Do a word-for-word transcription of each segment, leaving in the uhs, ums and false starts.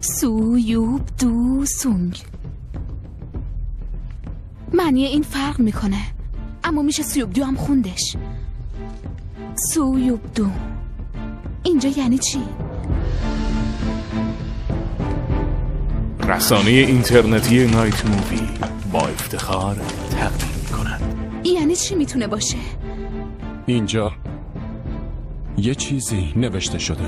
سو یوب دو سونگ. معنی این فرق میکنه، اما میشه سویوب دو هم خوندش. سویوب دو اینجا یعنی چی؟ رسانه اینترنتی نایت مووی با افتخار تقدیم می‌کند. یعنی چی میتونه باشه؟ اینجا یه چیزی نوشته شده.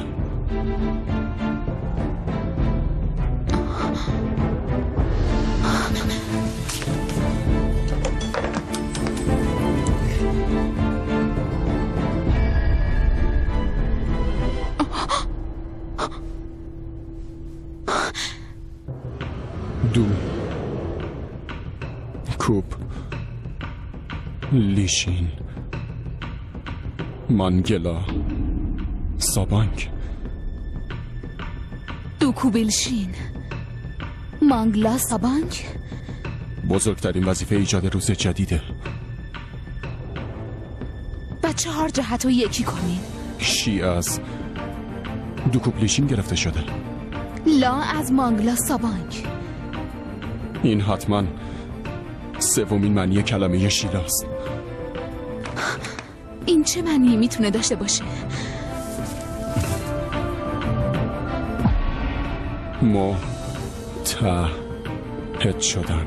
دو کوب لیشین مانگلا سابانگ. دو کوبیلشین مانگلا سابانگ. بزرگترین وظیفه ایجاد روز جدیده. و چهار جهت رو یکی کنین. شی از دو کوب لیشین گرفته شده. لا از مانگلا سابانگ. این حتما سومین معنی کلمه شیراست. این چه معنی میتونه داشته باشه؟ متحد شدن.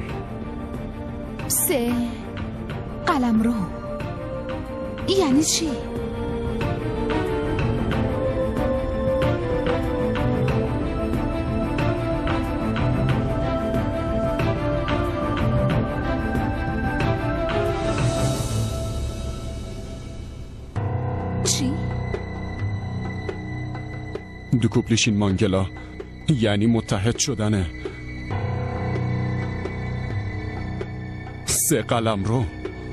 سه قلمرو یعنی چی؟ دو کوب لیشین مانگلا یعنی متحد شدنه. سه قلمرو.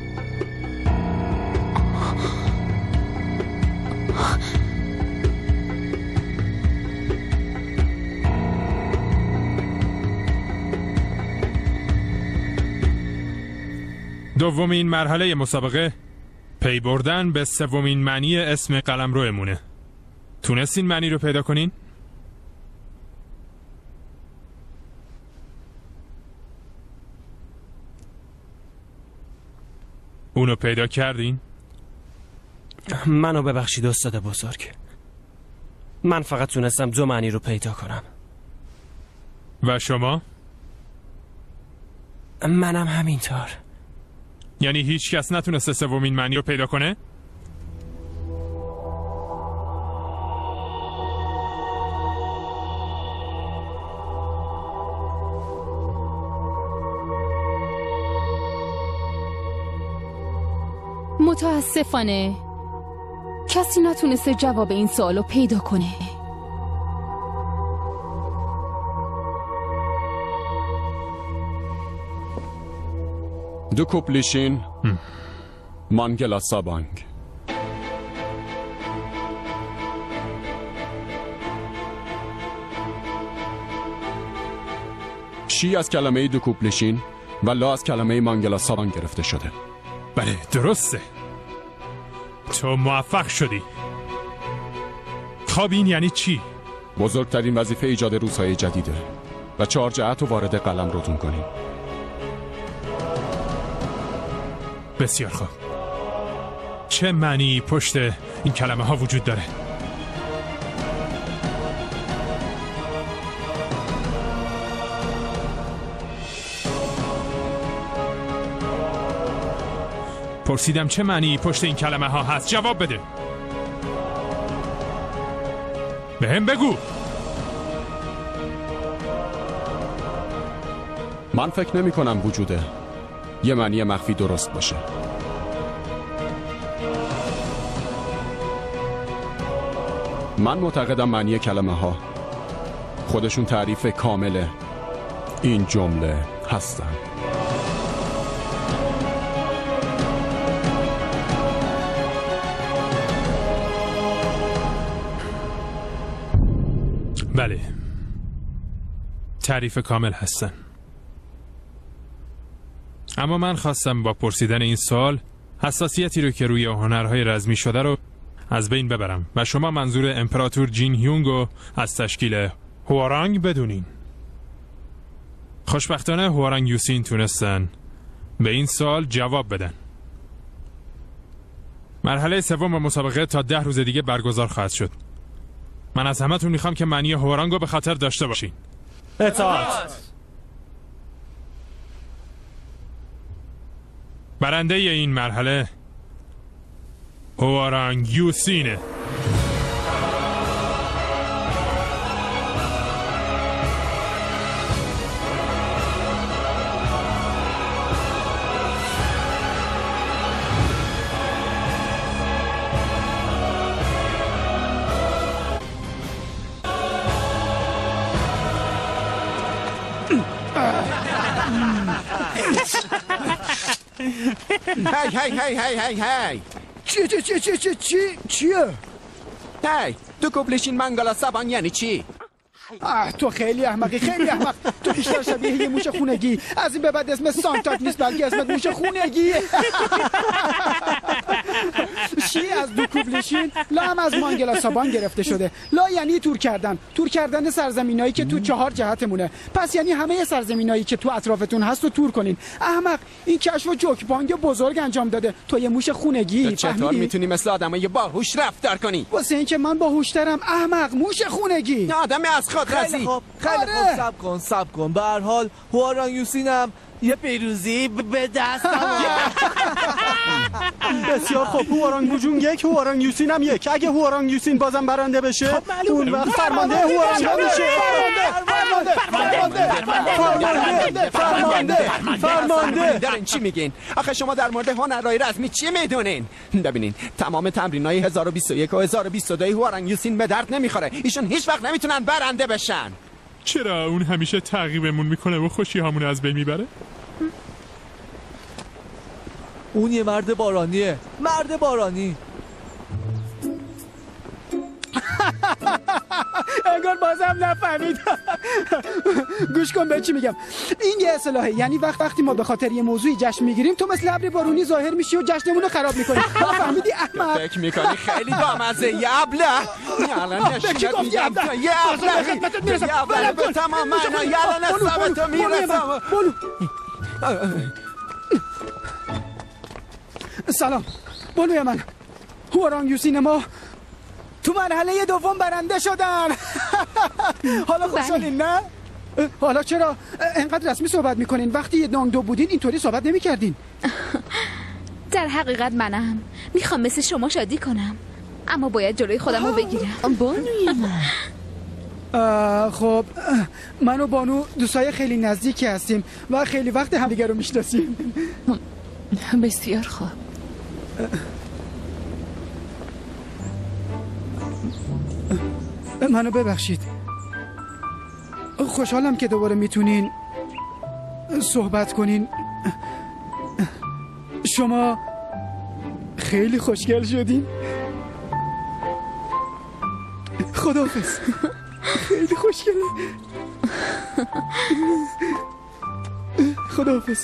دومین مرحله مسابقه پی بردن به سومین معنی اسم قلمرومونه. تونستین معنی رو پیدا کنین؟ اونو پیدا کردین؟ منو ببخشید استاد بزرگ، من فقط تونستم دو معنی رو پیدا کنم. و شما؟ منم همینطور. یعنی هیچ کس نتونسته سومین معنی رو پیدا کنه؟ متاسفانه کسی نتونسته جواب این سوالو پیدا کنه. دو کوب لیشین مانگلا سابانگ. شی از کلمه دو کوب لیشین و لا از کلمه مانگلا سابانگ گرفته شده. بله درسته، تو موفق شدی. خب این یعنی چی؟ بزرگترین وظیفه ایجاد روزهای جدیده و چهار جهت رو وارد قلم روتون کنیم. بسیار خوب. چه معنی پشت این کلمه ها وجود داره؟ پرسیدم چه معنی پشت این کلمه ها هست، جواب بده. به هم بگو. من فکر نمی کنم وجوده یه معنی مخفی درست باشه. من معتقدم معنی کلمه ها خودشون تعریف کامل این جمله هستن. بله، تعریف کامل هستن. اما من خواستم با پرسیدن این سوال حساسیتی رو که روی هنرهای رزمی شده رو از بین ببرم و شما منظور امپراتور جین هیونگو از تشکیل هوارانگ بدونین. خوشبختانه هوارانگ یوسین تونستن به این سوال جواب بدن. مرحله سوم مسابقه تا ده روز دیگه برگزار خواهد شد. من از همتون میخوام که معنی هوارانگ رو به خاطر داشته باشین. اطاعت. برنده این مرحله هوارانگ یوسینه. هی هی هی هی هی هی چی چی چی چی چی چی چیه؟ هی تو کوبلشین منگالا سبان یعنی چی؟ آه تو خیلی احمقی، خیلی احمق. تو بیشتر شبیه یه موش خونگی. از این به بعد اسم سانتاک نیست بلکه اسمت موش خونگیه. چی از دو کوبلشین؟ لا هم از مانگلا سابان گرفته شده. لا یعنی تور کردن، تور کردن سرزمینایی که تو چهار جهتمونه. پس یعنی همه سرزمینایی که تو اطرافتون هست رو تور کنین. احمق، این کشف جوک بانگ بزرگ انجام داده. تو یه موش خونگی. چطور میتونی مثل آدمای باهوش رفتار کنی؟ واسه اینکه من باهوشترم احمق، موش خونگی. آدم از خود خیلی رازی. خوب خیلی آره. خوب سب کن سب کن به هر حال هوارانگ یوسین هم یه پیروزی به دست آورد. بسیار خوب. هوارانگ بوجون یک، هوارانگ یوسین هم یک. اگه هوارانگ یوسین بازم برنده بشه اون وقت فرمانده هوارانگ میشه. فرمانده فرمانده فرمانده فرمانده فرمانده دارین چی میگین؟ آخه شما در مورد هنرهای رزمی چی میدونین؟ ببینین تمام تمرینای هزار و بیست و یک و هزار و بیست و دو هوارانگ یوسین به درد نمیخوره. ایشون هیچ وقت نمیتونن برنده بشن. چرا اون همیشه تعقیبمون میکنه و خوشی همون از بین میبره؟ اون یه مرد بارانیه، مرد بارانی. انگار بازم نفهمید. گوش کن به چی میگم. این یه اصطلاحه، یعنی وقت وقتی ما به خاطر یه موضوعی جشن میگیریم تو مثل ابر بارونی ظاهر میشی و جشنمون رو خراب میکنی. فهمیدی احمق؟ فکر میکنی خیلی بامزه یه ابله. الان نشونت میگم یه ابله یه ابله به تمام معنا الان حسابتو میرسم. سلام بانوی من. هوارانگ یوسین ما تو مرحله دوم برنده شدن. حالا خوشحالین نه؟ حالا چرا انقدر رسمی صحبت میکنین؟ وقتی یه نانگ دو بودین اینطوری صحبت نمیکردین. در حقیقت منم میخوام مثل شما شادی کنم، اما باید جلوی خودم رو بگیرم. بانوی من. خب من و بانو دوستای خیلی نزدیکی هستیم و خیلی وقت همدیگه رو میشناسیم. بسیار خوب. منو ببخشید. خوشحالم که دوباره میتونین صحبت کنین. شما خیلی خوشگل شدین. خداحافظ. خیلی خوشگله. خداحافظ.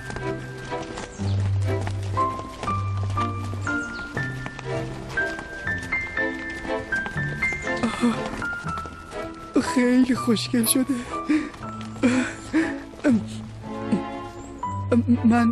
خیلی خوشگل شده. من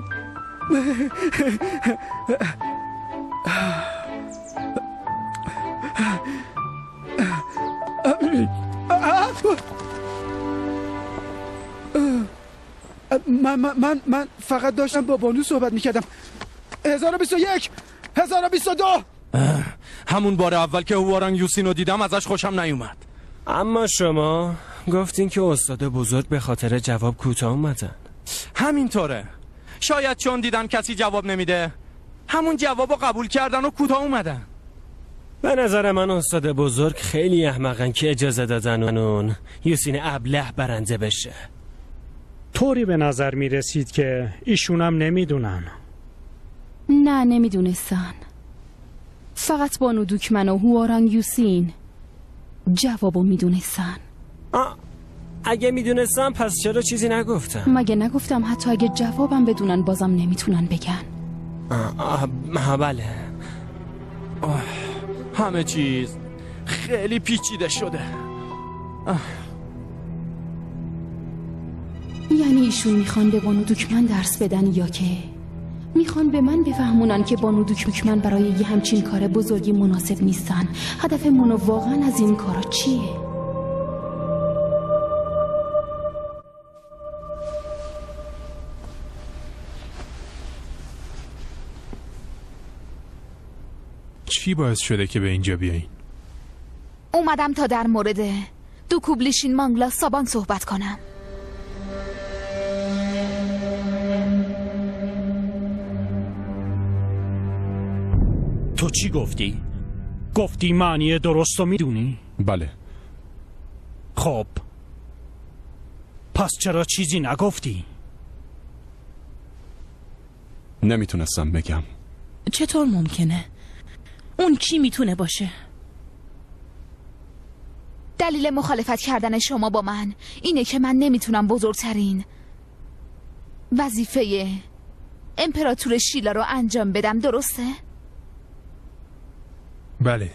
من من من فقط داشتم با بانو صحبت میکردم. هزار و بیست و یک هزار و بیست و دو. همون بار اول که هوارانگ یوسین رو دیدم ازش خوشم نیومد. اما شما گفتین که استاد بزرگ به خاطر جواب کوتاه اومدن. همینطوره. شاید چون دیدن کسی جواب نمیده همون جواب رو قبول کردن و کوتاه اومدن. به نظر من استاد بزرگ خیلی احمقن که اجازه دادن اون یوسین ابله برنده بشه. طوری به نظر می رسید که ایشونم نمیدونن. نه نمیدونستن. فقط بانو دوکمن و هوارانگ یوسین جوابو میدونستن. اگه میدونستم پس چرا چیزی نگفتم؟ مگه نگفتم حتی اگه جوابم بدونن بازم نمیتونن بگن. آه, آه بله. آه. همه چیز خیلی پیچیده شده. آه. یعنی ایشون میخوان به بانو دوکمن درس بدن یا که میخوان به من بفهمونن که بانو دوکمن برای یه همچین کار بزرگی مناسب نیستن؟ هدف منو واقعا از این کارا چیه؟ چی باعث شده که به اینجا بیایین؟ اومدم تا در مورد دوکوبلیشین مانگلا سابان صحبت کنم. تو چی گفتی؟ گفتی معنی درست رو میدونی؟ بله. خب پس چرا چیزی نگفتی؟ نمیتونستم بگم. چطور ممکنه؟ اون کی میتونه باشه؟ دلیل مخالفت کردن شما با من اینه که من نمیتونم بزرگترین وظیفه امپراتور شیلا رو انجام بدم، درسته؟ بله.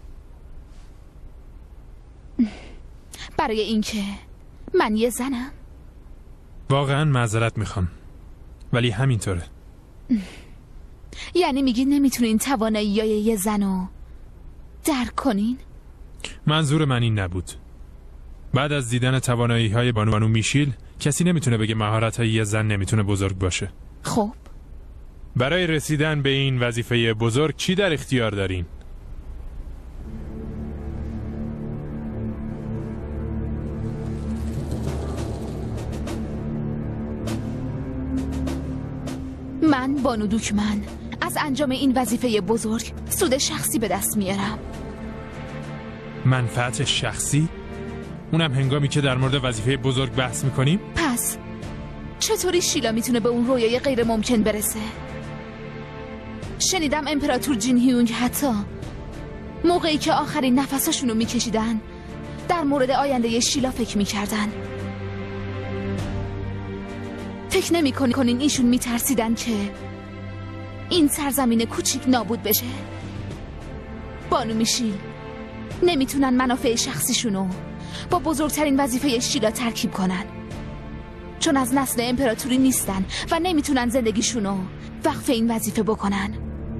برای اینکه من یه زنم. واقعا معذرت میخوام ولی همینطوره. یعنی میگی نمیتونین توانایی یه زن رو درک کنین؟ منظور من این نبود. بعد از دیدن توانایی های بانو بانو میشیل کسی نمیتونه بگه مهارت های یه زن نمیتونه بزرگ باشه. خب برای رسیدن به این وظیفه بزرگ چی در اختیار دارین؟ من بانو دوکمن از انجام این وظیفه بزرگ سود شخصی به دست میارم. منفعت شخصی؟ اونم هنگامی که در مورد وظیفه بزرگ بحث میکنیم؟ پس چطوری شیلا میتونه به اون رویای غیر ممکن برسه؟ شنیدم امپراتور جین هیونگ حتی موقعی که آخرین نفساشونو میکشیدن در مورد آینده شیلا فکر میکردن. فکر نمی کنین ایشون میترسیدن که این سرزمین کوچیک نابود بشه؟ بانو میشیل نمیتونن منافع شخصیشونو با بزرگترین وظیفه شیلا ترکیب کنن، چون از نسل امپراتوری نیستن و نمیتونن زندگیشونو وقف این وظیفه بکنن.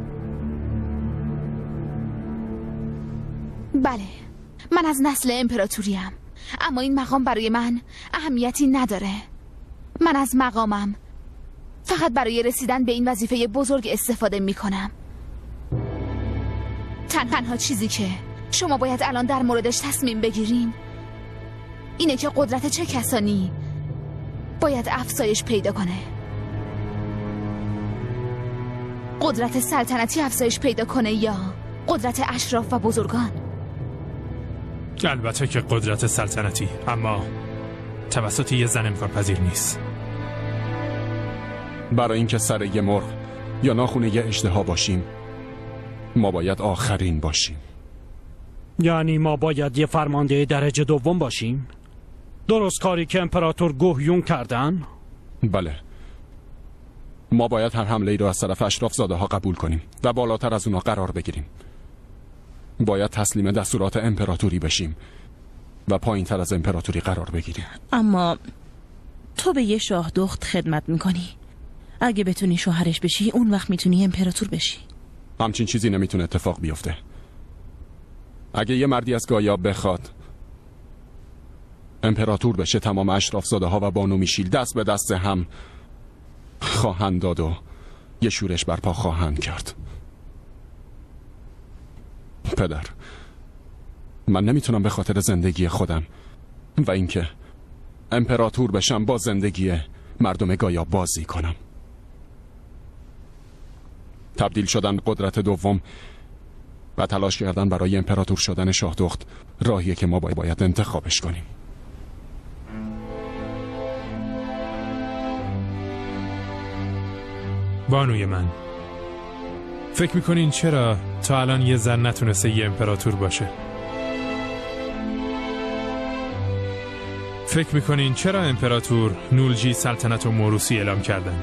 بله، من از نسل امپراتوریم، اما این مقام برای من اهمیتی نداره. من از مقامم فقط برای رسیدن به این وظیفه بزرگ استفاده میکنم. تنها چیزی که شما باید الان در موردش تصمیم بگیرین اینه که قدرت چه کسانی باید افزایش پیدا کنه. قدرت سلطنتی افزایش پیدا کنه یا قدرت اشراف و بزرگان؟ البته که قدرت سلطنتی، اما توسط یه زن امکان پذیر نیست. برای اینکه سر یه مرغ یا ناخونه یه اژدها باشیم ما باید آخرین باشیم. یعنی ما باید یه فرمانده درجه دوم باشیم؟ درست کاری که امپراتور گوهیون کردن؟ بله، ما باید هر حمله ای رو از طرف اشراف زاده ها قبول کنیم و بالاتر از اونا قرار بگیریم. باید تسلیم دستورات امپراتوری بشیم و پایین تر از امپراتوری قرار بگیریم. اما تو به یه شاه دخت خدمت میکنی. اگه بتونی شوهرش بشی اون وقت میتونی امپراتور بشی. همچین چیزی نمیتونه اتفاق بیفته. اگه یه مردی از گایاب بخواد امپراتور بشه تمام اشراف زاده ها و بانو میشیل دست به دست هم خواهند داد و یه شورش برپا خواهند کرد. پدر، من نمیتونم به خاطر زندگی خودم و اینکه امپراتور بشم با زندگی مردم گایاب بازی کنم. تبدیل شدن قدرت دوم و تلاش کردن برای امپراتور شدن شاه دخت راهیه که ما باید انتخابش کنیم. بانوی من، فکر میکنین چرا تا الان یه زن نتونسته یه امپراتور باشه؟ فکر میکنین چرا امپراتور نولجی سلطنت و موروثی اعلام کردن؟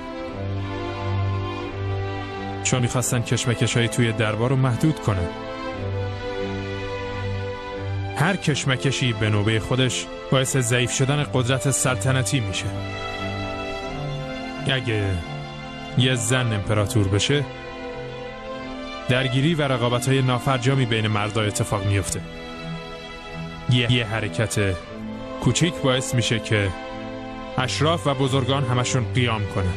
چون میخواستن کشمکش های توی دربار رو محدود کنن. هر کشمکشی به نوبه خودش باعث ضعیف شدن قدرت سلطنتی میشه. اگه یه زن امپراتور بشه، درگیری و رقابت‌های نافرجامی بین مردها اتفاق میفته. یه, یه حرکت کوچیک باعث میشه که اشراف و بزرگان همشون قیام کنن.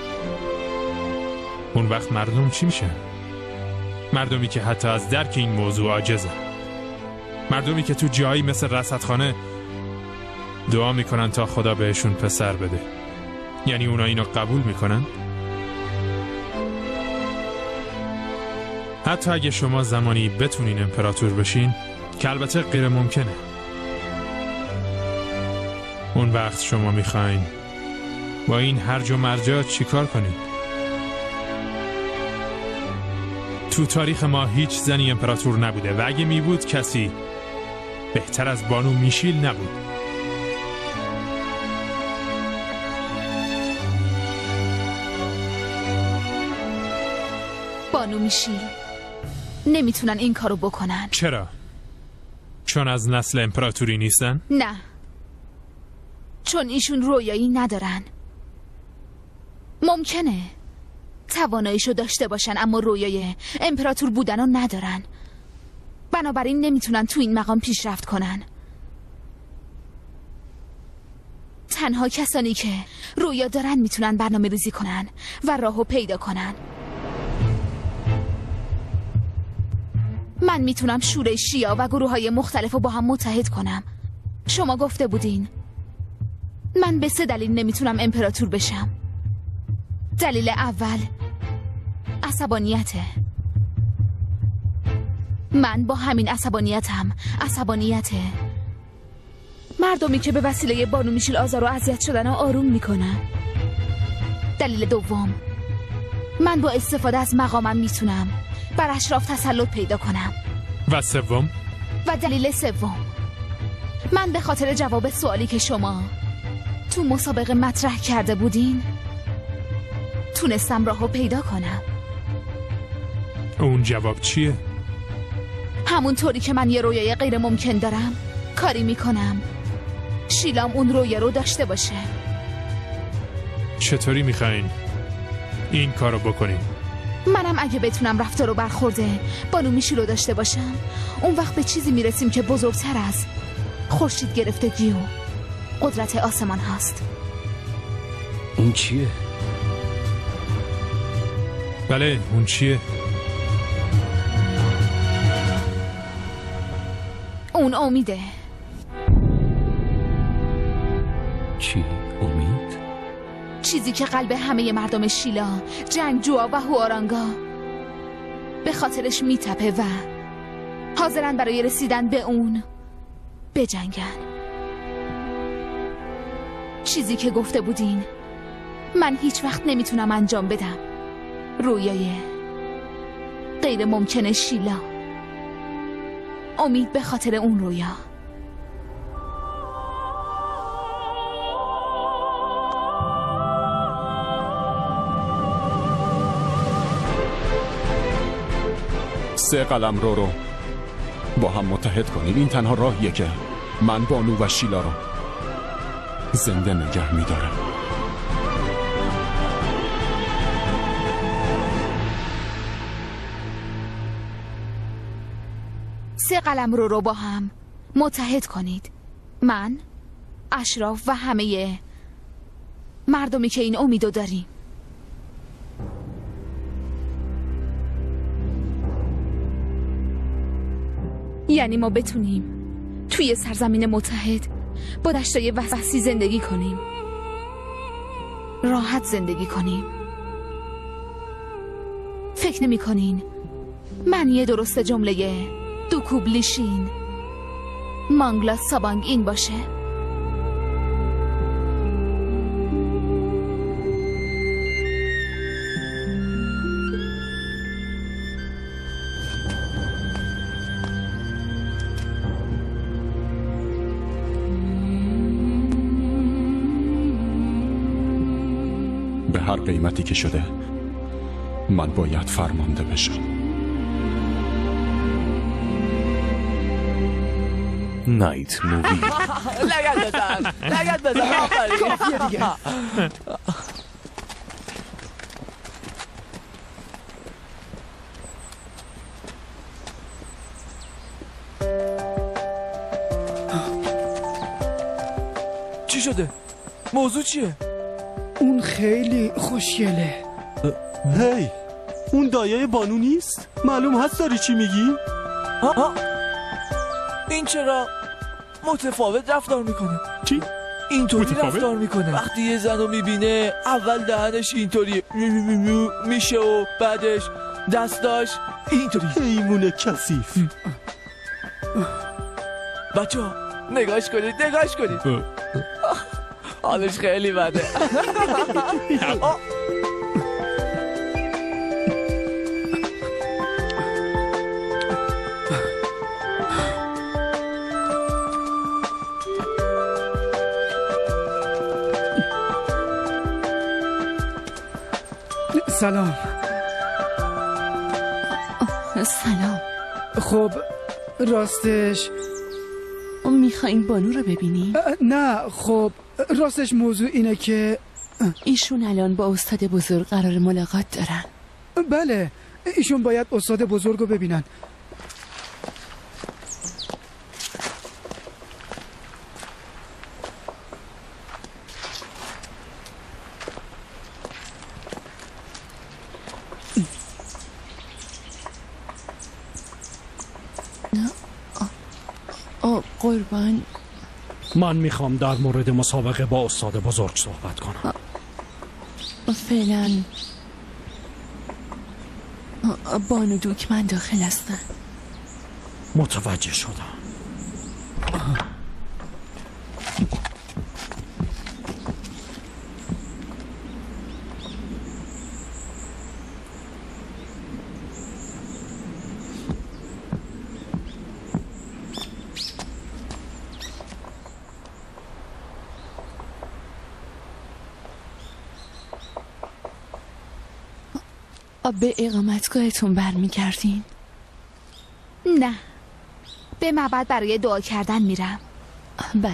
اون وقت مردم چی میشه؟ مردمی که حتی از درک این موضوع عاجزه. مردمی که تو جایی مثل رصدخانه دعا میکنن تا خدا بهشون پسر بده. یعنی اونا اینو قبول میکنن؟ حتی اگه شما زمانی بتونین امپراتور بشین، که البته غیر ممکنه، اون وقت شما میخواین با این هرج و مرجات چی کار کنین؟ تو تاریخ ما هیچ زنی امپراتور نبوده و اگه میبود کسی بهتر از بانو میشیل نبود. بانو میشیل نمیتونن این کارو بکنن. چرا؟ چون از نسل امپراتوری نیستن؟ نه، چون ایشون رویایی ندارن. ممکنه تواناییشو داشته باشن اما رویای امپراتور بودنو ندارن، بنابراین نمیتونن تو این مقام پیشرفت کنن. تنها کسانی که رویا دارن میتونن برنامه ریزی کنن و راهو پیدا کنن. من میتونم شورای شیا و گروه های مختلف رو با هم متحد کنم. شما گفته بودین من به سه دلیل نمیتونم امپراتور بشم. دلیل اول عصبانیته. من با همین عصبانیتم عصبانیته مردمی که به وسیله بانو میشیل آزار و اذیت شدن و آروم میکنن. دلیل دوم، من با استفاده از مقامم میتونم بر اشراف تسلط پیدا کنم. و سوم؟ و دلیل سوم، من به خاطر جواب سوالی که شما تو مسابقه مطرح کرده بودین تونستم راهو پیدا کنم. اون جواب چیه؟ همونطوری که من یه رویای غیر ممکن دارم کاری میکنم شیلام اون رویا رو داشته باشه. چطوری میخواین این کارو بکنین؟ منم اگه بتونم رفتار و برخورده بانو میشیل رو داشته باشم، اون وقت به چیزی میرسیم که بزرگتر از خورشید گرفتگی و قدرت آسمان هست. اون چیه؟ بله اون چیه؟ اون امیده. چی؟ امید؟ چیزی که قلب همه مردم شیلا، جنگجوها و هوارانگا به خاطرش میتپه و حاضرن برای رسیدن به اون بجنگن. چیزی که گفته بودین من هیچ وقت نمیتونم انجام بدم. رویای غیر ممکنه شیلا. امید به خاطر اون رویا. سه قلمرو رو با هم متحد کنید. این تنها راهیه که من بانو و شیلا رو زنده نگه میدارم. سه قلمرو رو با هم متحد کنید. من، اشراف و همه مردمی که این امیدو داریم. یعنی ما بتونیم توی سرزمین متحد با دشتای وسیع زندگی کنیم، راحت زندگی کنیم. فکر نمی کنین معنی درست جمله دوکوبلیشین مانگلا سابانگ این باشه؟ به هر قیمتی که شده من باید فرمانده بشم. نایت مووی. لگت بزن لگت بزن کافیه دیگه. چی شده؟ موضوع چیه؟ اون خیلی خوشگله. هی اون دایه بانو نیست؟ معلوم هست داری چی میگی؟ ها ها این چرا متفاوت رفتار میکنه؟ چی؟ اینطوری رفتار میکنه وقتی یه زن رو میبینه اول دهنش اینطوری میشه و بعدش دستاش اینطوری. حیوان کثیف. بچه ها نگاش کنید نگاش کنید حالش خیلی بده. سلام. سلام. خب راستش میخواین بانو رو ببینیم؟ نه خب راستش موضوع اینه که ایشون الان با استاد بزرگ قرار ملاقات دارن. بله ایشون باید استاد بزرگ رو ببینن. قربان من میخوام در مورد مسابقه با استاد بزرگ صحبت کنم. فعلا بانو دوکمن داخل هستن. متوجه شدم. به اقامتگاهتون برمیگردین؟ نه به معبد برای دعا کردن میرم. بله.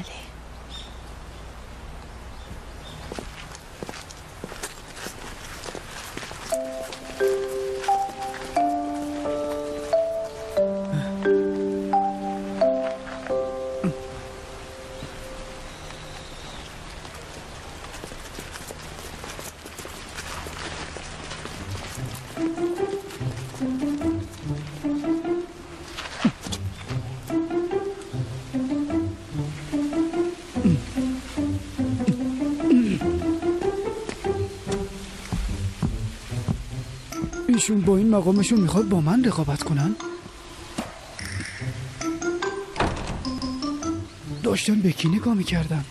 ایشون با این مقامشون میخواد با من رقابت کنن؟ داشتن به کی نگاه میکردن؟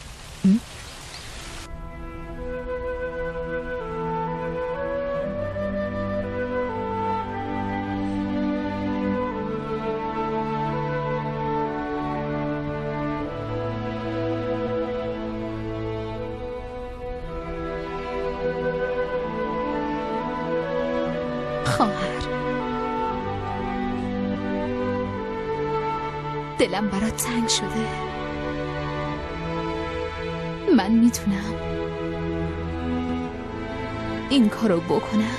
دلم برات تنگ شده. من میتونم این کارو بکنم.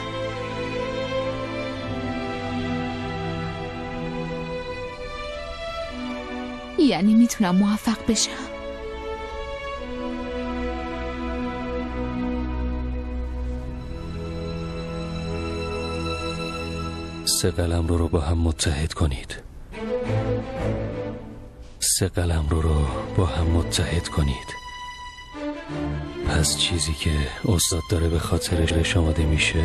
یعنی میتونم موفق بشم. سه قلمرو رو با هم متحد کنید. سه قلمرو رو با هم متحد کنید. پس چیزی که استاد داره به خاطرش آماده میشه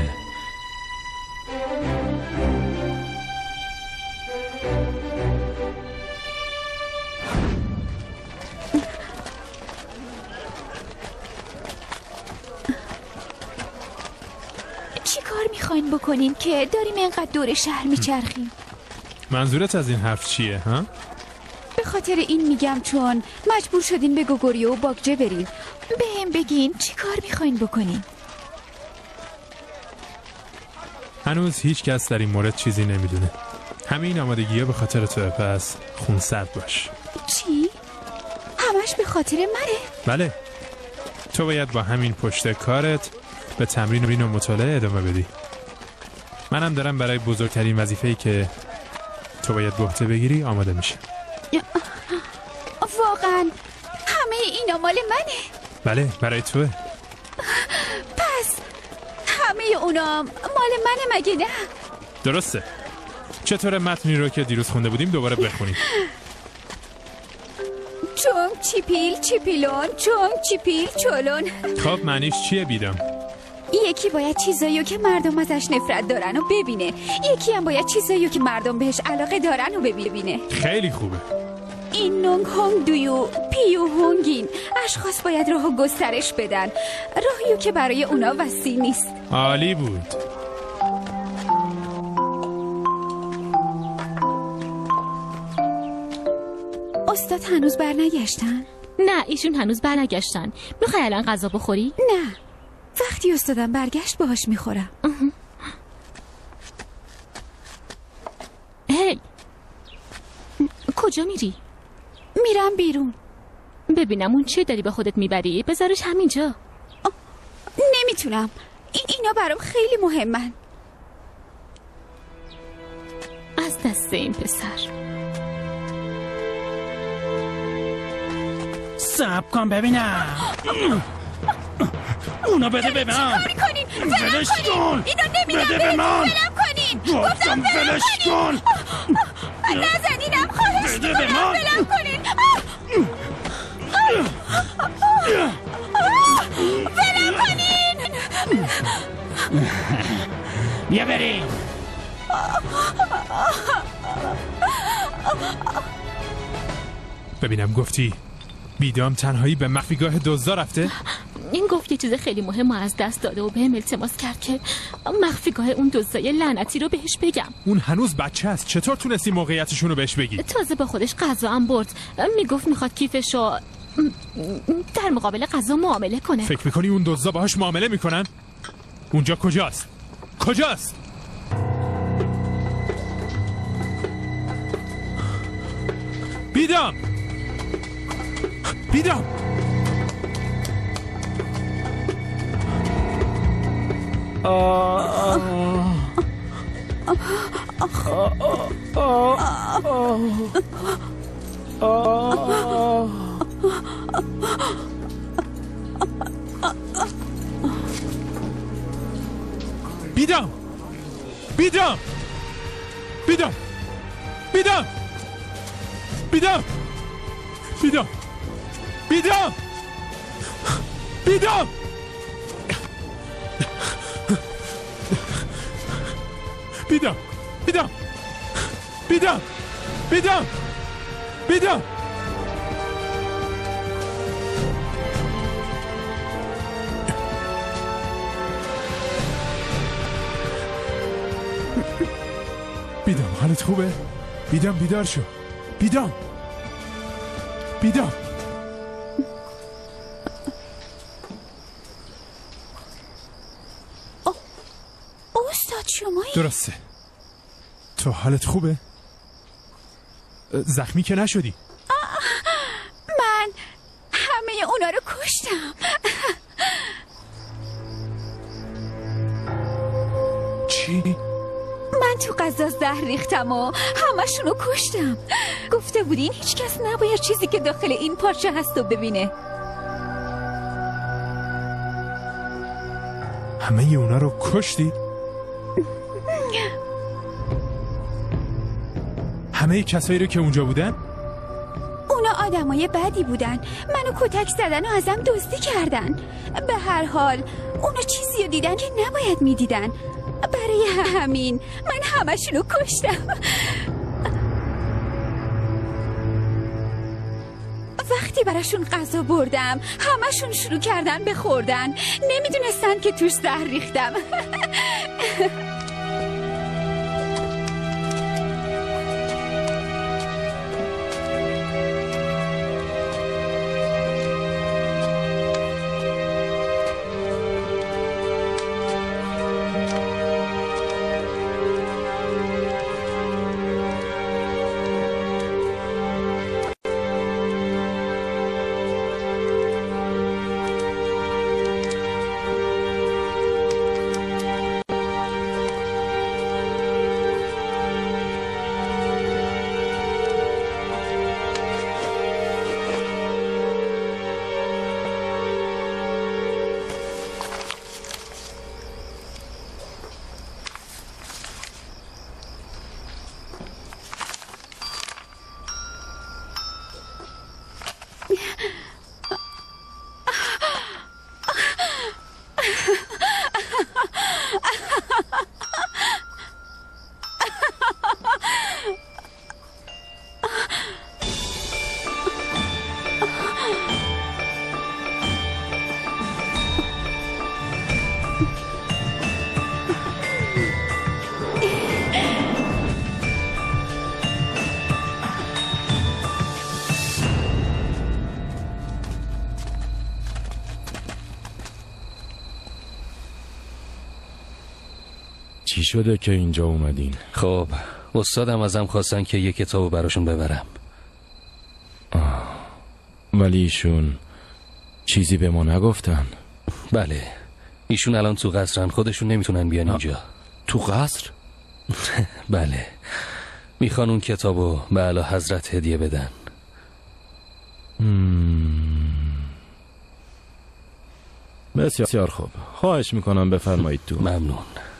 چی کار میخواین بکنین که داریم اینقدر دور شهر میچرخیم؟ منظورت از این حرف چیه ها؟ به خاطر این میگم چون مجبور شدین به گوگوریو و باگجه برین. به هم بگین چی کار میخواین بکنین؟ هنوز هیچ کس در این مورد چیزی نمیدونه. همه این آمادگی ها به خاطر توه، پس خونسرد باش. چی؟ همش به خاطر منه؟ بله، تو باید با همین پشت کارت به تمرین و مطالعه ادامه بدی. منم دارم برای بزرگترین وظیفه‌ای که تو باید به عهده بگیری آماده میشه. واقعا همه اینا مال منه؟ بله، برای توه. پس همه اونا مال منه مگه نه؟ درسته. چطور متنی رو که دیروز خونده بودیم دوباره بخونیم؟ چونگ چیپیل چیپیلون چونگ چیپیل چولون. خب معنیش چیه بیدم؟ یکی باید چیزاییو که مردم ازش نفرت دارن و ببینه، یکی هم باید چیزاییو که مردم بهش علاقه دارن و ببینه. خیلی خوبه. این نونگ هونگ دویو پیو هونگین اشخاص باید راهو گسترش بدن، راهیو که برای اونا وسیع نیست. عالی بود. استاد هنوز برنگشتن؟ نه، ایشون هنوز برنگشتن. میخوای الان غذا بخوری؟ نه، وقتی استادم برگشت باهاش میخورم. هی، کجا میری؟ میرم بیرون. ببینم اون چی داری به خودت میبری؟ بذارش همینجا. نمیتونم، این اینا برام خیلی مهمن. از دست این پسر. صبر کن ببینم. اونا بده به من. چیکار کنین؟ ولش کن. اینا نمیدم بده به من. ولم کنین. گفتم ولش کن. نزنینم، خواهش بده به من. ولم کنین. ولم کنین. بیا بریم. ببینم گفتی بیدام تنهایی به مخفیگاه دزدا رفته؟ این گفت یه چیز خیلی مهم از دست داده و بهم التماس کرد که مخفیگاه اون دزدای لعنتی رو بهش بگم. اون هنوز بچه است، چطور تونستی موقعیتشون رو بهش بگی؟ تازه با خودش غذا هم برد، میگفت میخواد کیفشو در مقابل غذا معامله کنه. فکر میکنی اون دزدا باهاش معامله میکنن؟ اونجا کجاست؟ کجاست؟ بیدام بیدام بیدام بیدام بیدام بیدام بیدام بیدام بیدام بیدام بیدام بیدام بیدام بیدام بیدام بیدام حالت خوبه؟ بیدام بیدار شو. بیدام بیدام استاد شمایی؟ درسته. تو حالت خوبه؟ زخمی که نشدی؟ من همه اونا رو کشتم. چی؟ من تو غذا زهر ریختم و همشون رو کشتم. گفته بودین هیچ کس نباید چیزی که داخل این پارچه هست رو ببینه. همه اونا رو کشتی؟ همه کسایی رو که اونجا بودن؟ اونا آدمای بدی بودن، منو کتک زدن و ازم دزدی کردن. به هر حال اونا چیزی رو دیدن که نباید میدیدن، برای همین من همشون رو کشتم. وقتی براشون غذا بردم همشون شروع کردن به خوردن، نمیدونستن که توش زهر ریختم. چی شده که اینجا اومدین؟ خب استادم ازم خواستن که یه کتابو براشون ببرم. آه. ولی ایشون چیزی به ما نگفتن. بله ایشون الان تو قصرن، خودشون نمیتونن بیان اینجا. تو قصر؟ بله میخوان اون کتابو به اعلی حضرت هدیه بدن. بسیار خوب، خواهش میکنم بفرمایید تو. ممنون.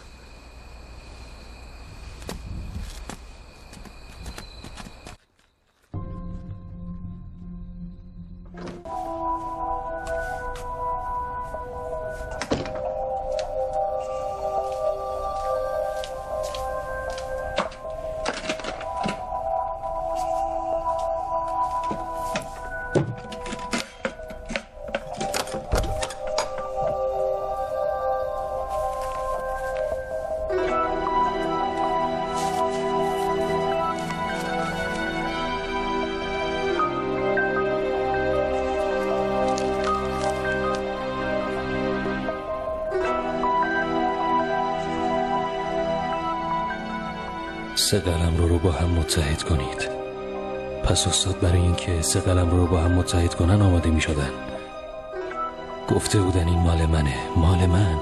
سه قلم رو رو با هم متحد کنید. پس استاد برای این که سه قلم رو رو با هم متحد کنن آماده می شدن. گفته بودن این مال منه، مال من.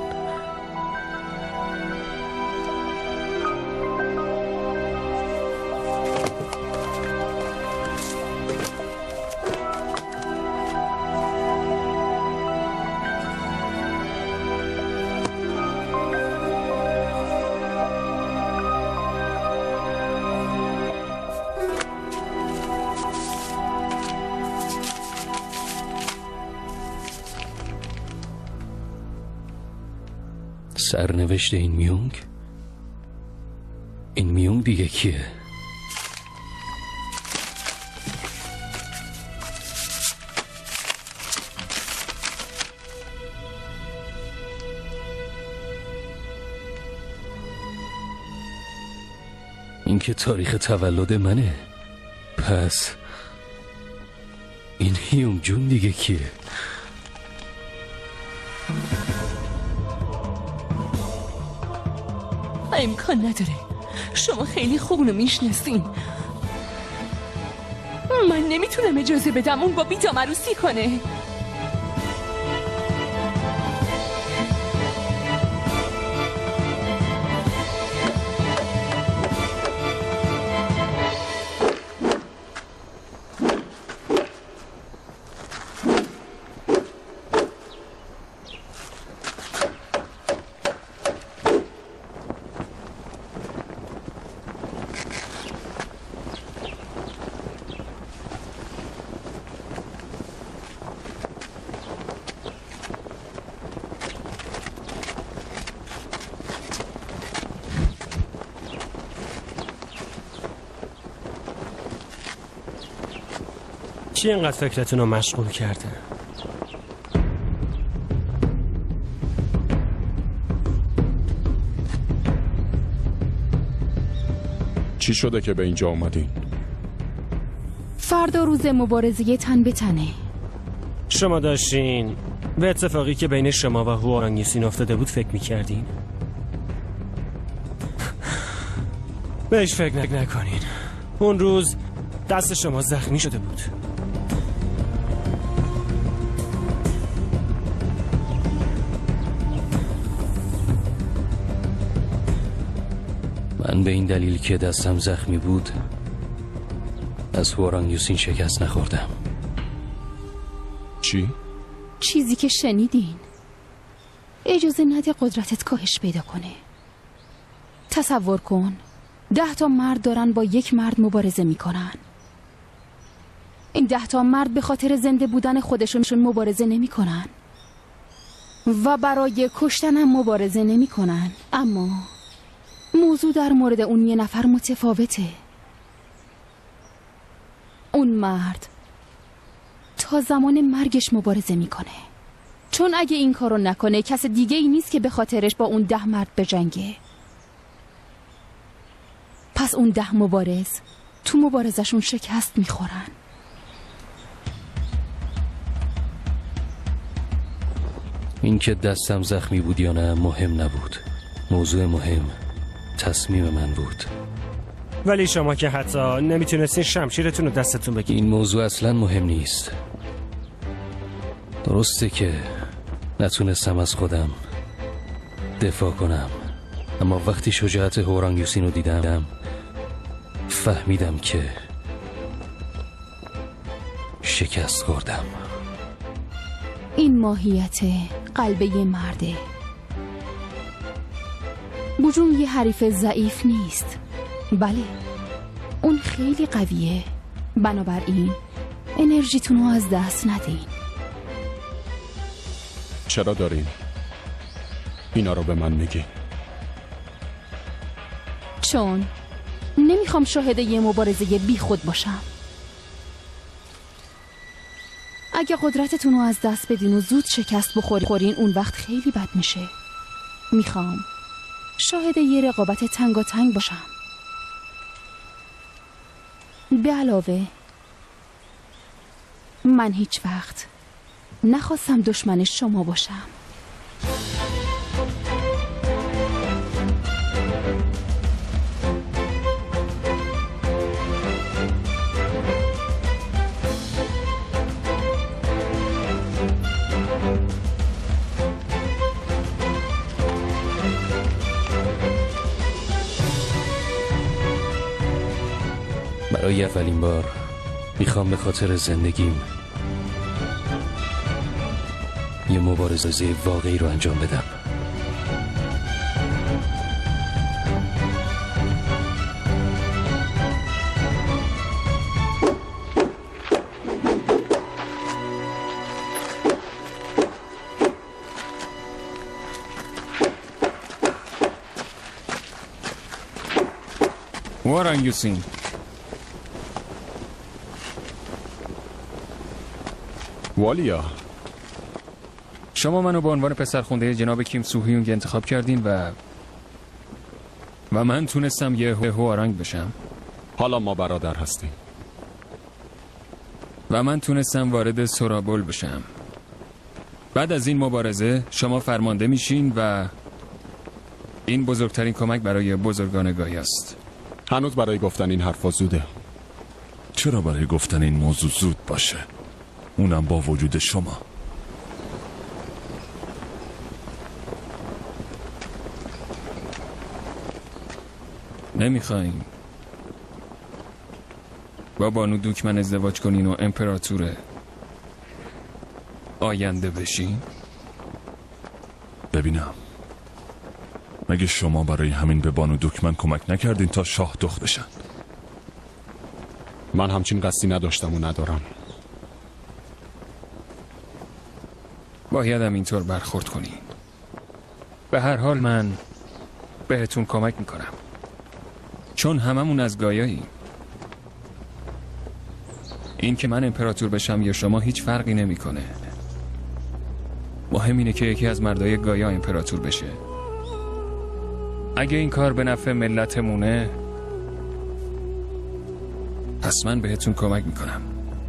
سرنوشت این میونگ؟ این میونگ دیگه کیه؟ این که تاریخ تولد منه. پس این هیونگ جون دیگه کیه؟ امکان نداره، شما خیلی خوب اونو میشناسین. من نمیتونم اجازه بدم اون با بیدام عروسی کنه. چی اینقدر فکرتون رو مشغول کرده؟ چی شده که به اینجا اومدین؟ فردا روز مبارزه تن به تنه. شما داشتین به اتفاقی که بین شما و هوارانگ یوسین افتاده بود فکر میکردین؟ بهش فکر نکنین. اون روز دست شما زخمی شده بود. من به این دلیل که دستم زخمی بود از هوارانگ یوسین شکست نخوردم. چی؟ چیزی که شنیدین. اجازه نده قدرتت کاهش پیدا کنه. تصور کن ده تا مرد دارن با یک مرد مبارزه میکنن. این ده تا مرد به خاطر زنده بودن خودشونشون مبارزه نمیکنن و برای کشتن هم مبارزه نمیکنن. اما موضوع در مورد اون یه نفر متفاوته. اون مرد تا زمان مرگش مبارزه میکنه، چون اگه این کارو نکنه کس دیگه ای نیست که به خاطرش با اون ده مرد بجنگه. پس اون ده مبارز تو مبارزشون شکست میخورن. این که دستم زخمی بود یا نه مهم نبود. موضوع مهم تصمیم من بود. ولی شما که حتی نمیتونستین شمشیرتون رو دستتون بگیرین. این موضوع اصلا مهم نیست. درسته که نتونستم از خودم دفاع کنم، اما وقتی شجاعت هورانگ یوسین رو دیدم فهمیدم که شکست خوردم. این ماهیت قلبه مرده. بوجونگ یه حریف ضعیف نیست. بله، اون خیلی قویه. بنابراین انرژیتون رو از دست ندین. چرا دارین؟ اینا رو به من میگی؟ چون نمیخوام شاهد یه مبارزه بی خود باشم. اگه قدرتتون رو از دست بدین و زود شکست بخورین، اون وقت خیلی بد میشه. میخوام شاهد یه رقابت تنگاتنگ باشم. به علاوه من هیچ وقت نخواستم دشمن شما باشم. برای اولین بار میخوام به خاطر زندگیم یه مبارزه واقعی رو انجام بدم. هوارانگ یوسین، والیا، شما منو به عنوان پسرخونده جناب کیم سو هیونگ انتخاب کردین و و من تونستم یه هوارانگ بشم. حالا ما برادر هستیم. و من تونستم وارد سورابول بشم. بعد از این مبارزه شما فرمانده میشین و این بزرگترین کمک برای بزرگان گایا است. هنوز برای گفتن این حرفا زوده. چرا برای گفتن این موضوع زود باشه؟ اونم با وجود شما. نمیخواین با بانو دوکمن ازدواج کنین و امپراتور آینده بشین؟ ببینم، مگه شما برای همین به بانو دوکمن کمک نکردین تا شاه دخت بشن؟ من همچین قصدی نداشتم و ندارم. بایدم اینطور برخورد کنین. به هر حال من بهتون کمک میکنم، چون هممون از گایاییم. این که من امپراتور بشم یا شما هیچ فرقی نمیکنه. مهم اینه که یکی از مردای گایا امپراتور بشه. اگه این کار به نفع ملتمونه، پس من بهتون کمک میکنم.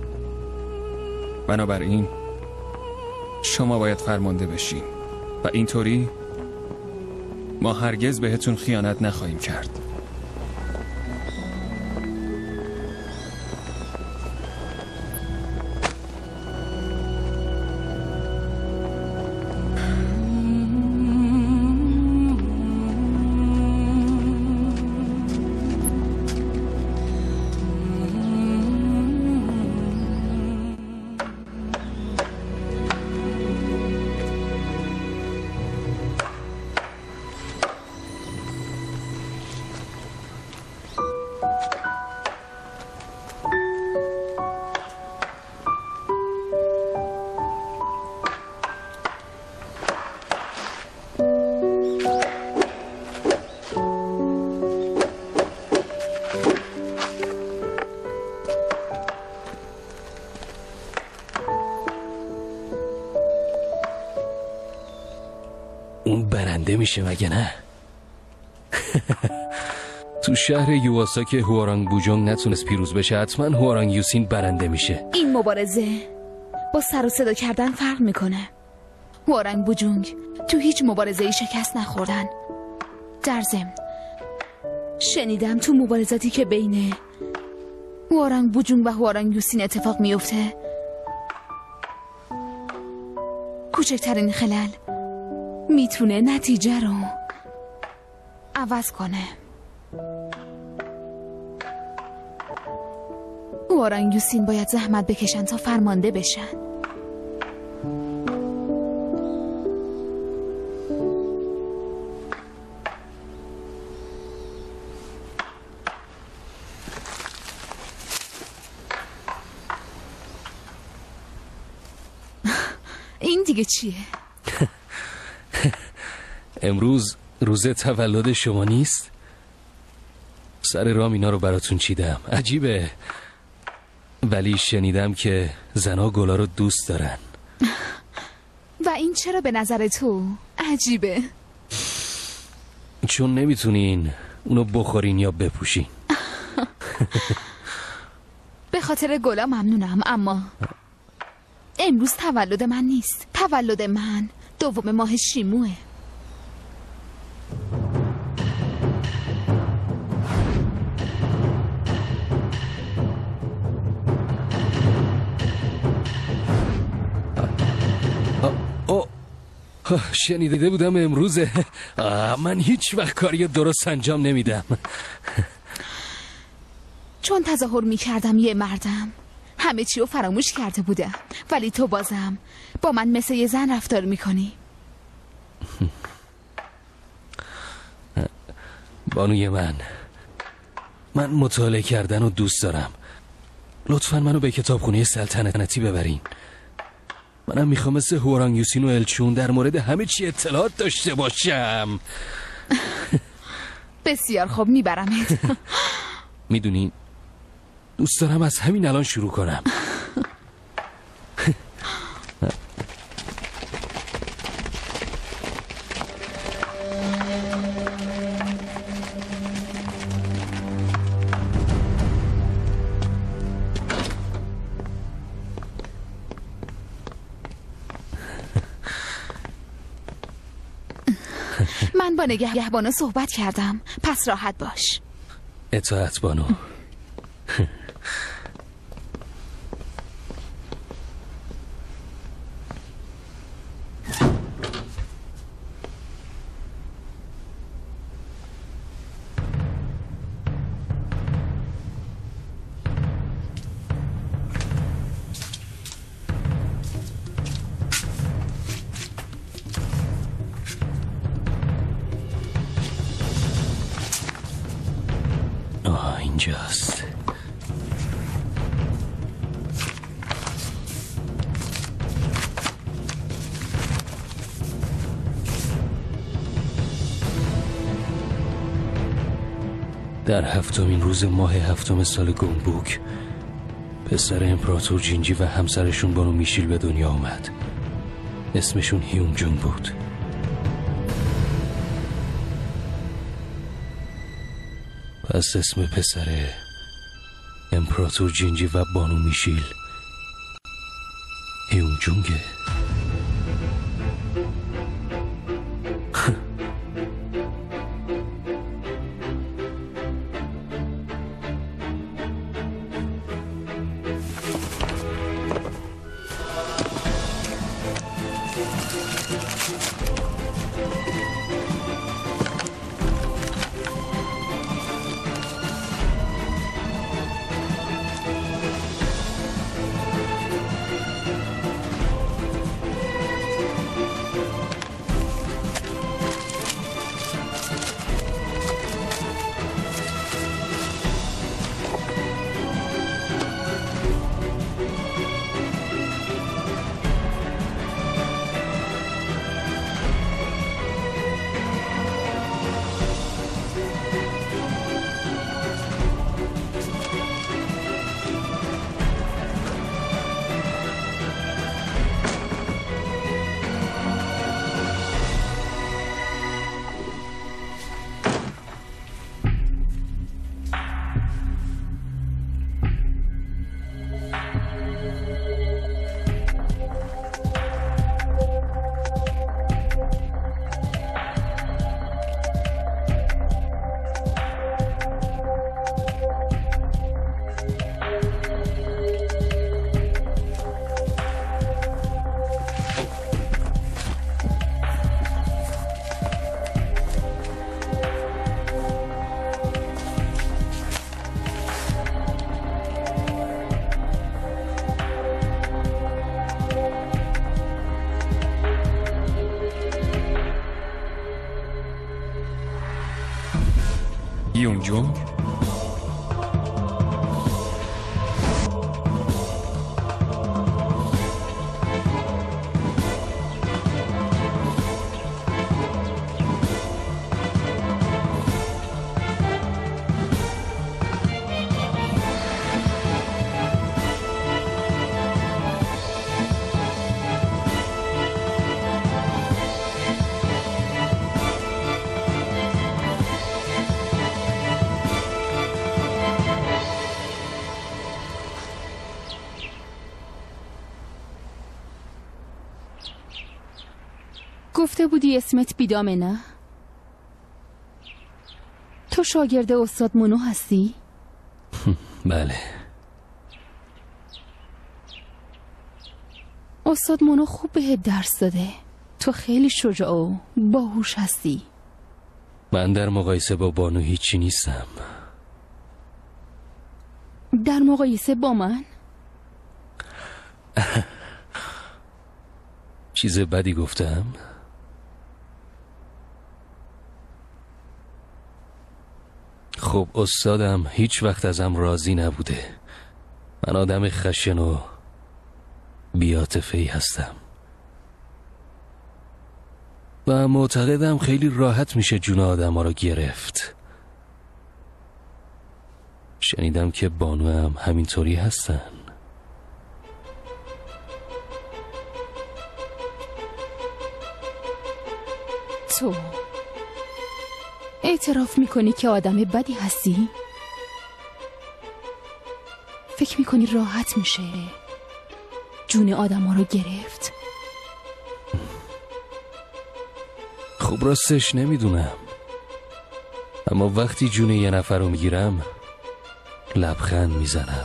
بنابراین شما باید فرمانده بشین و اینطوری ما هرگز بهتون خیانت نخواهیم کرد. اون برنده میشه مگه نه؟ تو شهر یواسا که هوارانگ بوجونگ نتونست پیروز بشه، حتما هوارانگ یوسین برنده میشه. این مبارزه با سر و صدا کردن فرق میکنه. هوارانگ بوجونگ تو هیچ مبارزه‌ای شکست نخوردن. در ضمن شنیدم تو مبارزاتی که بین هوارانگ بوجونگ و هوارانگ یوسین اتفاق میفته کوچکترین خلل میتونه نتیجه رو عوض کنه. هوارانگ یوسین باید زحمت بکشن تا فرمانده بشن. این دیگه چیه؟ امروز روز تولد شما نیست؟ سر راه اینا رو براتون چیدم. عجیبه، ولی شنیدم که زنا گلا رو دوست دارن. و این چرا به نظر تو عجیبه؟ چون نمیتونین اونو بخورین یا بپوشین. به خاطر گلا ممنونم، اما امروز تولد من نیست. تولد من دوم ماه شیموه. شنیده بودم امروزه. من هیچ وقت کاری درست انجام نمیدم. چون تظاهر میکردم یه مردم، همه چی رو فراموش کرده بودم، ولی تو بازم با من مثل یه زن رفتار میکنی. بانوی من من مطالعه کردن رو دوست دارم. لطفاً منو به کتابخونه سلطنتی ببرین. منم میخوام مثل هوارانگ یوسین و الچون در مورد همه چی اطلاعات داشته باشم. بسیار خوب، میبرمت. میدونین دوست دارم از همین الان شروع کنم. من با نگهبانا صحبت کردم، پس راحت باش. اطاعت بانو. اینجاست. در هفتمین روز ماه هفتم سال گنبوک پسر امپراتور جینجی و همسرشون بانو میشیل به دنیا آمد. اسمشون هیون جون بود. پس اسم پسر امپراتور جینجی و بانو میشیل هیون جونگه. یون جونگ. گفته بودی اسمت بیدامه نه؟ تو شاگرد استاد مونو هستی؟ بله. استاد مونو خوب بهت درس داده. تو خیلی شجاع و باهوش هستی. من در مقایسه با بانو هیچی نیستم. در مقایسه با من؟ چیز بدی گفتم؟ خب استادم هیچ وقت ازم راضی نبوده. من آدم خشن و بی‌عاطفه‌ای هستم و معتقدم خیلی راحت میشه جون آدم ها رو گرفت. شنیدم که بانو هم همینطوری هستن. تو اعتراف میکنی که آدم بدی هستی؟ فکر میکنی راحت میشه جون آدم ها رو گرفت؟ خب راستش نمیدونم، اما وقتی جون یه نفر رو میگیرم لبخند میزنم.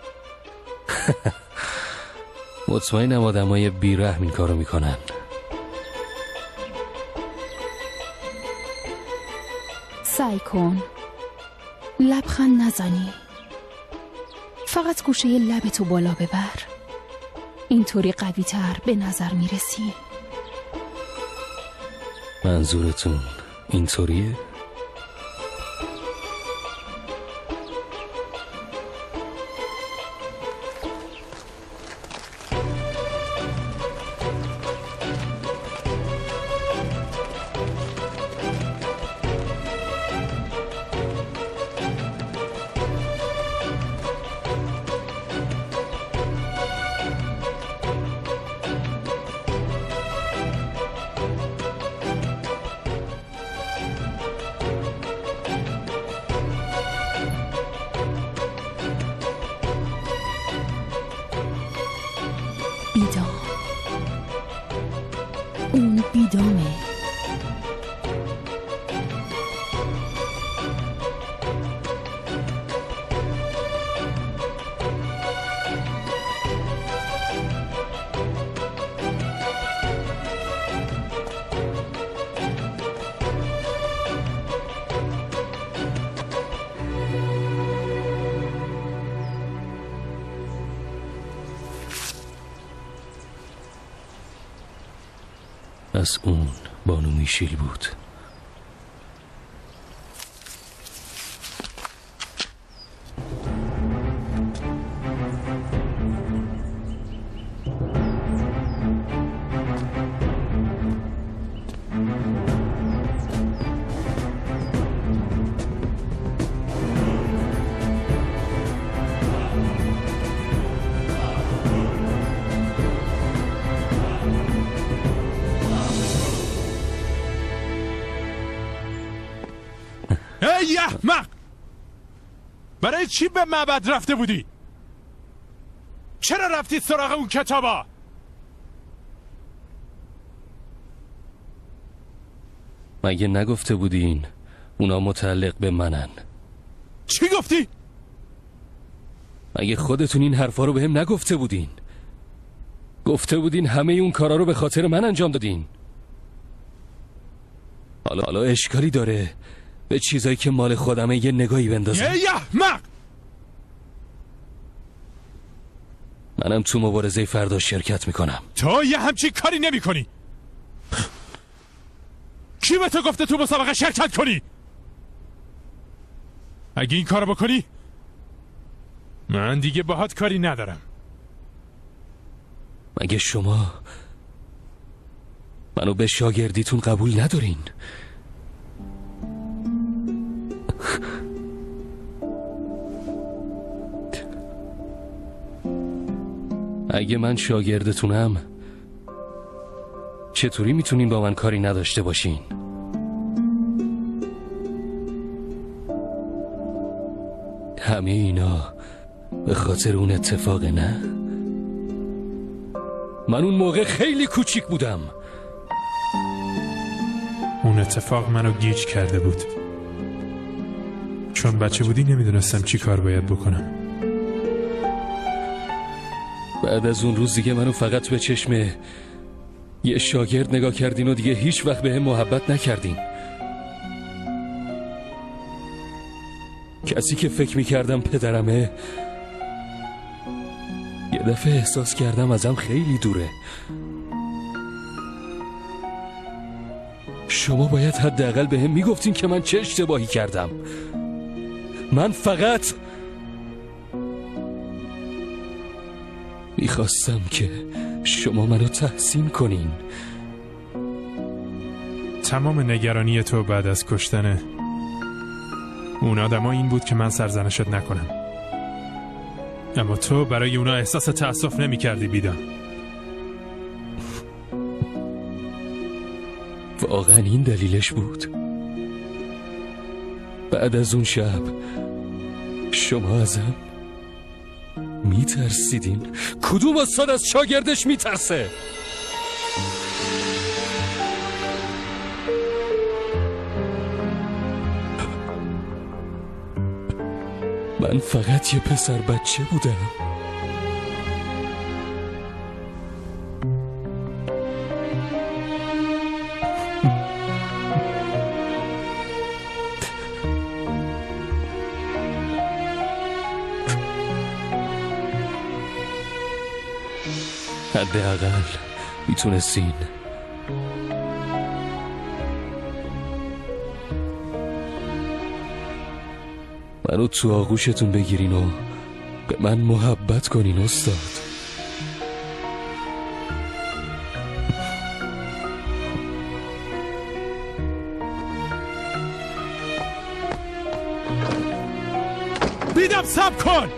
مطمئنم آدم های بیرحم این کارو میکنن. سعی کن لبخند نزنی، فقط گوشه لبتو بالا ببر، اینطوری قوی تر به نظر میرسی. منظورتون اینطوریه؟ بیدام، اون بیدامه. از اون بانو میشیل بود. ای احمق! برای چی به معبد رفته بودی؟ چرا رفتی سراغ اون کتابا؟ مگه نگفته بودین اونا متعلق به منن؟ چی گفتی؟ مگه خودتون این حرفا رو بهم نگفته بودین؟ گفته بودین همه اون کارا رو به خاطر من انجام دادین. حالا حالا اشکالی داره به چیزایی که مال خودمه یه نگاهی بندازم؟ ای احمق! منم تو مبارزه فردا شرکت میکنم. تو یه همچین کاری نمی کنی. کی به تو گفته تو مسابقه شرکت کنی؟ اگه این کارو بکنی من دیگه باهات کاری ندارم. مگه شما منو به شاگردیتون قبول ندارین؟ اگه من شاگردتونم چطوری میتونین با من کاری نداشته باشین؟ همه اینا به خاطر اون اتفاقه نه؟ من اون موقع خیلی کوچیک بودم. اون اتفاق منو گیج کرده بود. چون بچه بودی نمیدونستم چی کار باید بکنم. بعد از اون روز دیگه منو فقط به چشم یه شاگرد نگاه کردین و دیگه هیچ وقت به هم محبت نکردین. کسی که فکر میکردم پدرمه یه دفعه احساس کردم ازم خیلی دوره. شما باید حداقل به هم میگفتین که من چه اشتباهی کردم. من فقط میخواستم که شما منو تحسین کنین. تمام نگرانی تو بعد از کشتن اون آدما این بود که من سرزنشت نکنم، اما تو برای اونا احساس تأسف نمی کردی بیدان. واقعا این دلیلش بود؟ بعد از اون شب شما ازم میترسیدین؟ کدوم استاد از شاگردش میترسه؟ من فقط یه پسر بچه بودم. حداقل میتونستین منو تو آغوشتون بگیرین و به من محبت کنین استاد. بیدم صبر کن.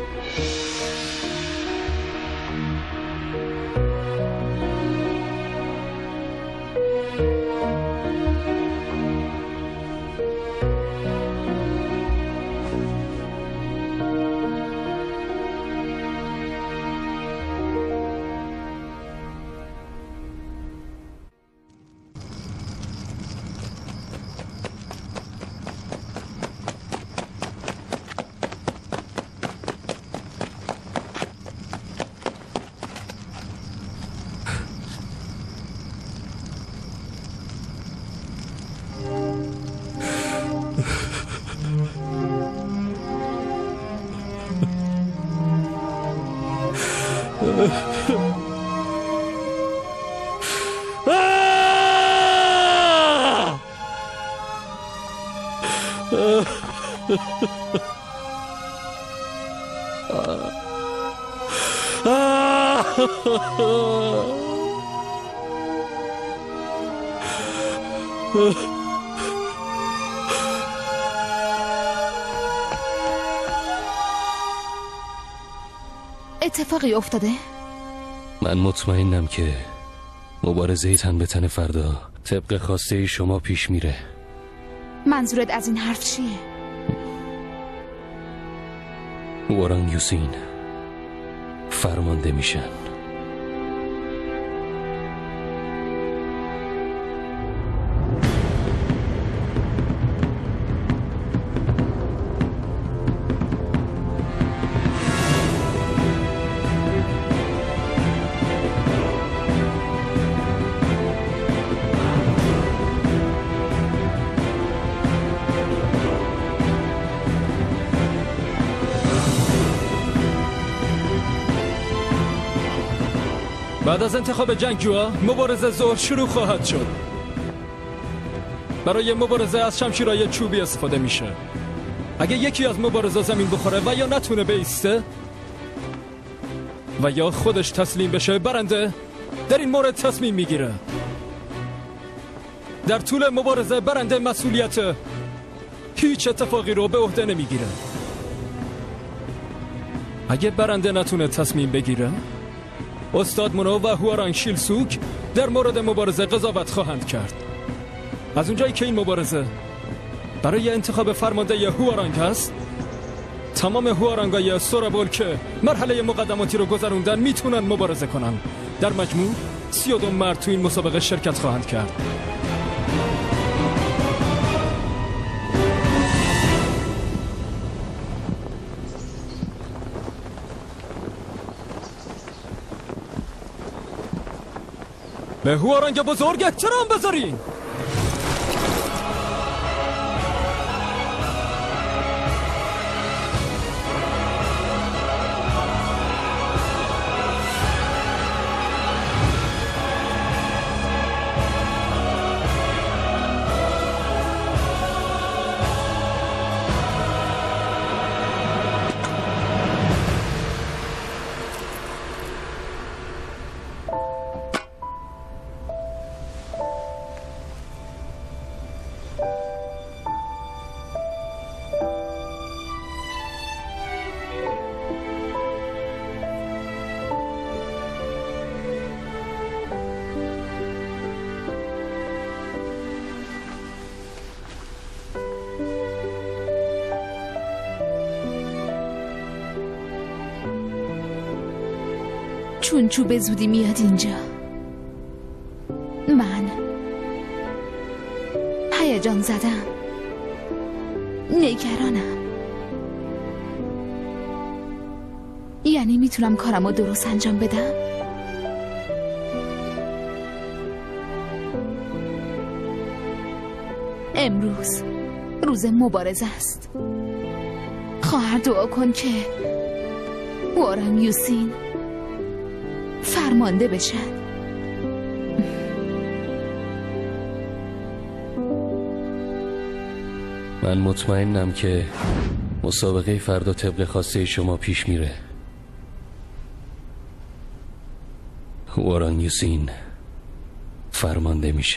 اتفاقی افتاده؟ من مطمئنم که مبارزه تن به تن فردا طبق خواسته شما پیش میره. منظورت از این حرف چیه؟ هوارانگ یوسین فرمانده میشن. بعد از انتخاب جنگجوها مبارزه ظهر شروع خواهد شد. برای مبارزه از شمشیرهای چوبی استفاده میشه. اگه یکی از مبارزا زمین بخوره و یا نتونه بیسته و یا خودش تسلیم بشه، برنده در این مورد تصمیم میگیره. در طول مبارزه برنده مسئولیت هیچ اتفاقی رو به عهده نمیگیره. اگه برنده نتونه تصمیم بگیره، استاد مونو و هوارانگ شیلسوک در مورد مبارزه قضاوت خواهند کرد. از اونجایی که این مبارزه برای انتخاب فرمانده هوارانگ هست، تمام هوارانگای سورابول که مرحله مقدماتی رو گذروندن میتونن مبارزه کنن. در مجموع سی و دو مرد تو این مسابقه شرکت خواهند کرد. به هوارانگ بزرگ احترام بذارین. چون چو به زودی میاد اینجا. من هیجان زدم، نگرانم. یعنی میتونم کارمو درست انجام بدم؟ امروز روز مبارزه است. خواهر دعا کن که هوارانگ یوسین فرمانده بشن. من مطمئنم که مسابقه فردا طبق خواسته شما پیش میره. هوارانگ یوسین فرمانده میشه.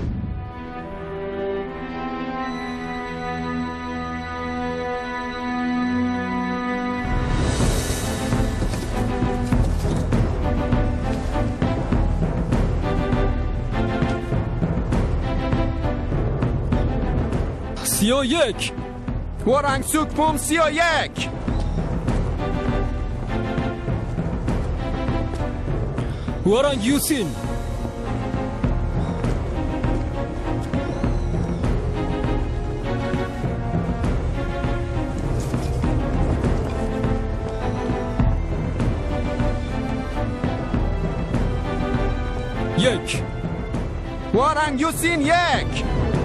سی و یک. هوارانگ سوکپوم سی و یک. هوارانگ یوسین. یک. هوارانگ یوسین یک.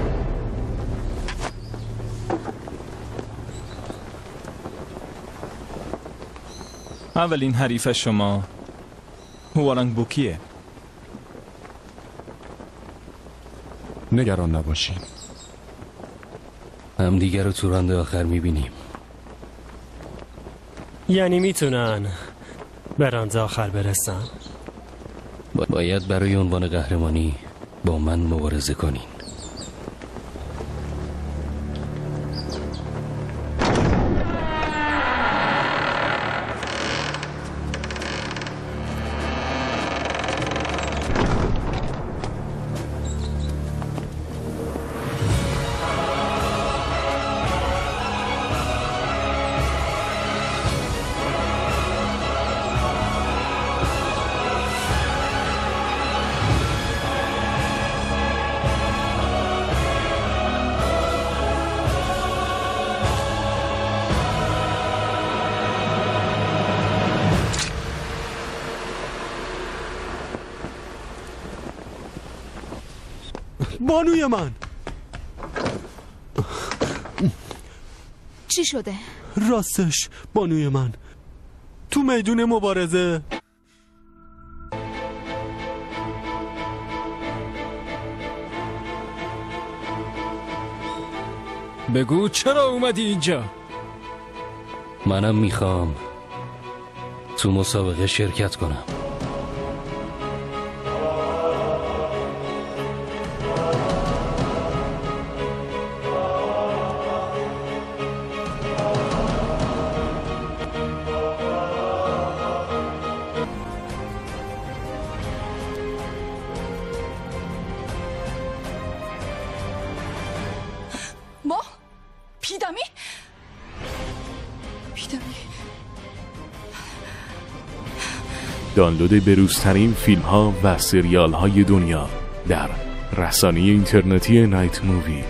اولین حریف شما هوارانگ بوکیه. نگران نباشین، هم دیگر رو تو راند آخر میبینیم. یعنی میتونن به راند آخر برسن؟ با باید برای عنوان قهرمانی با من مبارزه کنین. بانوی من. چی شده؟ راستش بانوی من تو میدون مبارزه بگو چرا اومدی اینجا؟ منم میخوام تو مسابقه شرکت کنم. 뭐? 비담이? 비담이. دانلود بروزترین فیلم ها و سریال های دنیا در رسانه اینترنتی نایت مووی.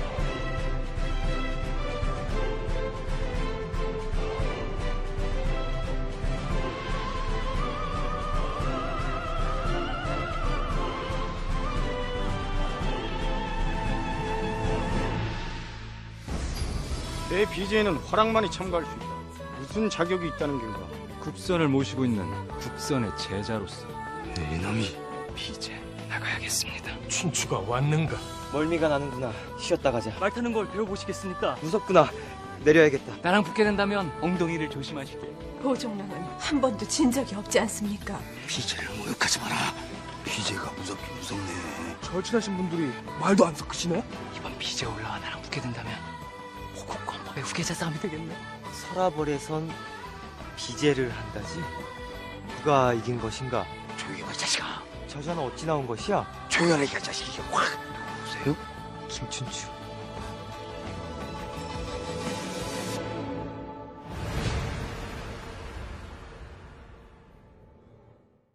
내 비제이는 허락만이 참가할 수 있다. 무슨 자격이 있다는 건가? 국선을 모시고 있는 국선의 제자로서. 네, 이놈이 비제 나가야겠습니다. 춘추가 왔는가? 멀미가 나는구나. 쉬었다 가자. 말 타는 걸 배워보시겠습니까? 무섭구나. 내려야겠다. 나랑 붙게 된다면 엉덩이를 조심하시게. 보종랑은 한 번도 진 적이 없지 않습니까? 비제를 모욕하지 마라. 비제가 무섭긴 무섭네. 절친하신 분들이 말도 안 섞으시네? 이번 비제 올라와 나랑 붙게 된다면 호국권법의 후계자 싸움이 되겠네. 서라벌에선 비제를 한다지? 누가 이긴 것인가? 조용히 해봐, 자식아. 저자는 어찌 나온 것이야? 조용히 하게, 자식이. 확! 누구세요? 김춘추.